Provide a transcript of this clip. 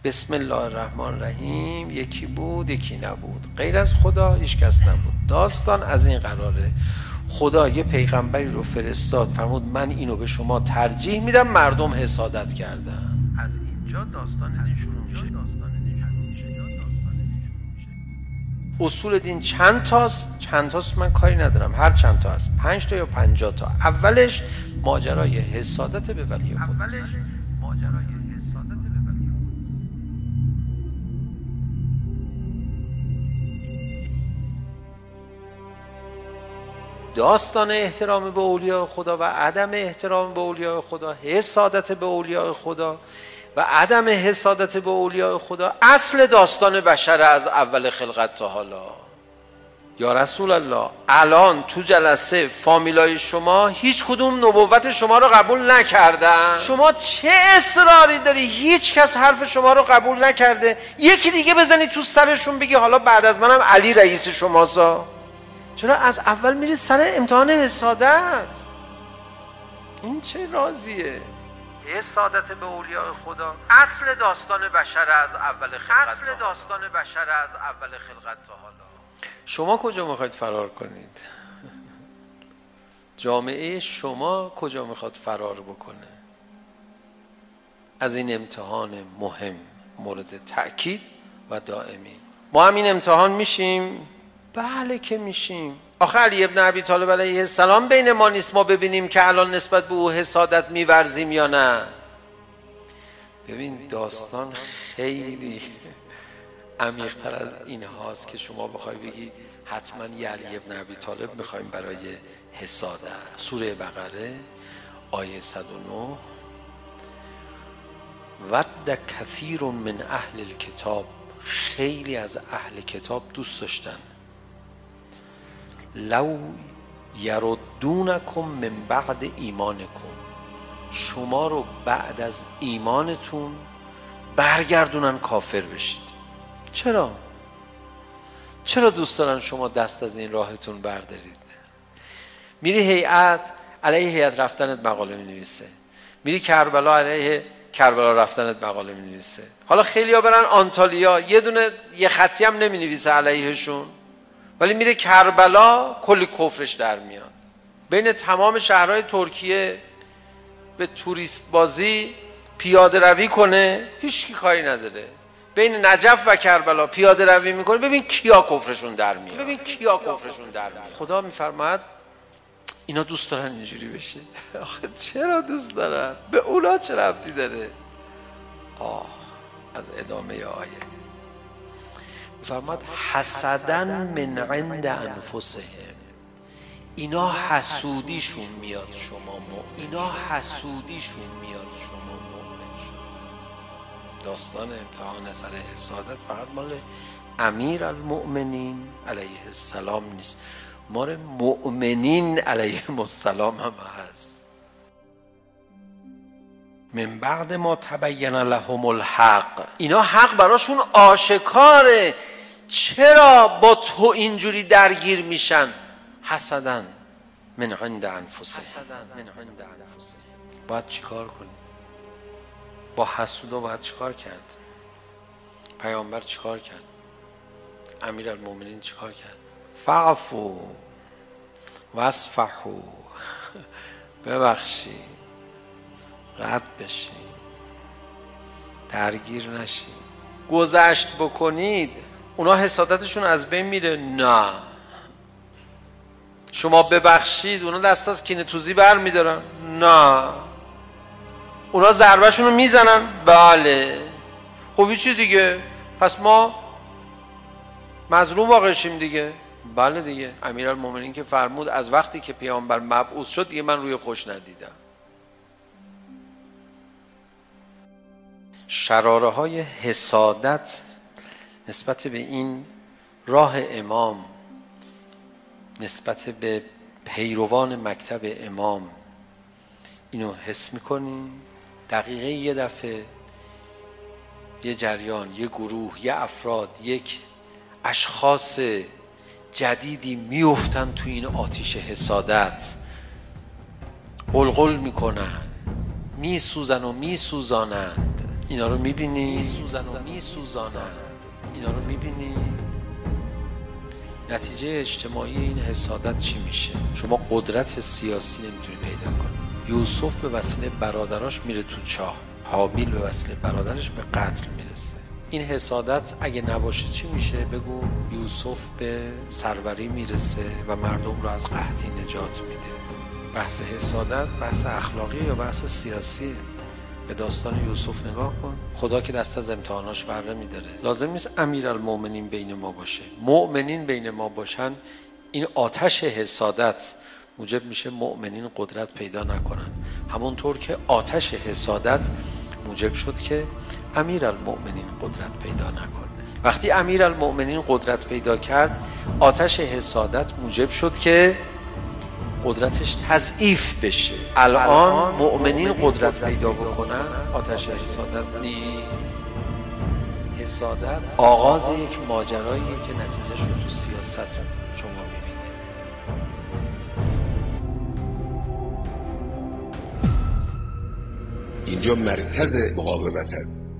بسم الله الرحمن الرحیم یکی بود یکی نبود، غیر از خدا هیچ کس نبود. داستان از این قراره: خدا یه پیغمبری رو فرستاد، فرمود من اینو به شما ترجیح میدم، مردم حسادت کردن. از اینجا داستان دین شروع میشه. اصول دین چند تاست من کاری ندارم، هر چند تا هست، 5 تا یا 50 تا. اولش ماجرای حسادت به ولی خداست. داستان احترام به اولیاء خدا و عدم احترام به اولیاء خدا، حسادت به اولیاء خدا و عدم حسادت به اولیاء خدا اصل داستان بشر از اول خلقت تا حالا. یا رسول الله، الان تو جلسه فامیلای شما هیچ کدوم نبوت شما رو قبول نکردن. شما چه اصراری داری؟ هیچ کس حرف شما رو قبول نکرده، یکی دیگه بزنی تو سرشون بگی حالا بعد از منم علی رئیس شماسا. چرا از اول میری سر امتحان حسادت؟ این چه رازیه؟ حسادت به اولیاء خدا اصل داستان بشر از اول خلقت تا حالا. شما کجا میخواید فرار کنید؟ جامعه شما کجا میخواد فرار بکنه از این امتحان مهم مورد تأکید و دائمی؟ ما هم این امتحان میشیم؟ بله که میشیم. آخه علی ابن ابی طالب علیه السلام بین ما نیست ما ببینیم که الان نسبت به او حسادت میورزیم یا نه. ببین داستان خیلی عمیق‌تر از این هاست که شما بخوای بگی حتما یه علی ابن ابی طالب میخوایم برای حسادت. سوره بقره آیه 109: ود کثیر من اهل الکتاب، خیلی از اهل کتاب دوست داشتن، لو یردونکم من بعد ایمانکم، شما رو بعد از ایمانتون برگردونن کافر بشید. چرا دوست دارن شما دست از این راهتون بردارید؟ میری هیئت، علیه هیئت رفتنت مقاله می‌نویسه. میری کربلا، علیه کربلا رفتنت مقاله می‌نویسه. حالا خیلی‌ها برن آنتالیا، یه خطی هم نمی‌نویسه علیهشون، ولی میره کربلا کلی کفرش در میاد. بین تمام شهرهای ترکیه به توریست بازی پیاده روی کنه، هیچ کی کاری نداره. بین نجف و کربلا پیاده روی میکنه، ببین کیا کفرشون در میاد. خدا میفرماید اینا دوست دارن اینجوری بشه. آخه چرا دوست دارن؟ به اونا چه ربطی داره؟ از ادامه آیه میفرماید حسدن من عند انفسهم، اینا حسودیشون میاد شما مؤمن شد. داستان امتحان سر حسادت فقط مال امیر المؤمنین علیه السلام نیست، مال مؤمنین علیهم السلام هم هست. من بعد ما تبین لهم الحق، اینا حق براشون آشکاره، چرا با تو اینجوری درگیر میشن؟ حسدن من عند انفسهم. باید چیکار کنی؟ با حسودا باید چیکار کرد؟ پیامبر چیکار کرد؟ امیرالمومنین چیکار کرد؟ فعفو واصفحوا، ببخشی، رد بشی، درگیر نشی. گذشت بکنید اونا حسادتشون از بین میره؟ نه. شما ببخشید اونا دست از کینه توزی بر میدارن؟ نه. اونا ضربهشون رو میزنن؟ بله. خب چی دیگه؟ پس ما مظلوم واقع شیم دیگه؟ بله دیگه. امیرالمومنین که فرمود از وقتی که پیامبر مبعوث شد دیگه من روی خوش ندیدم. شراره های حسادت نسبت به این راه امام، نسبت به پیروان مکتب امام، اینو حس میکنی؟ دقیقه یه دفعه یه جریان، یه گروه، یه افراد، یک اشخاص جدیدی میافتن تو این آتیش حسادت، قلقل میکنن، میسوزن و میسوزانند. اینا رو میبینی؟ میسوزن و میسوزانند. اینا رو میبینی؟ نتیجه اجتماعی این حسادت چی میشه؟ شما قدرت سیاسی نمیتونی پیدا کنی. یوسف به وسیله برادراش میره تو چاه، هابیل به وسیله برادرش به قتل میرسه. این حسادت اگه نباشه چی میشه؟ بگو یوسف به سروری میرسه و مردم رو از قحطی نجات میده. بحث حسادت بحث اخلاقی یا بحث سیاسیه؟ به داستان یوسف نگاه کن. خدا که دست از امتحاناش بر نمی‌داره. لازم نیست امیرالمومنین بین ما باشه. مؤمنین بین ما باشن، این آتش حسادت موجب میشه مؤمنین قدرت پیدا نکنن. همونطور که آتش حسادت موجب شد که امیرالمومنین قدرت پیدا نکنه. وقتی امیرالمومنین قدرت پیدا کرد، آتش حسادت موجب شد که قدرتش تضعیف بشه. الان مؤمنین قدرت پیدا بکنن، آتش حسادت نیست. حسادت آغاز یک ماجراییه که نتیجهش رو تو سیاست شما میبینید. اینجا مرکز مقاومت هست.